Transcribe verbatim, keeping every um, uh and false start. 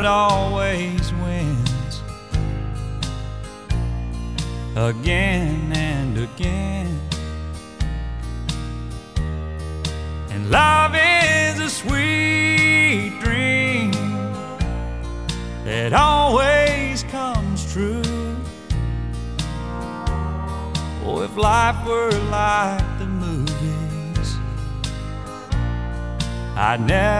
always wins again and again. And love is a sweet dream that always comes true. Oh, if life were like the movies, I'd never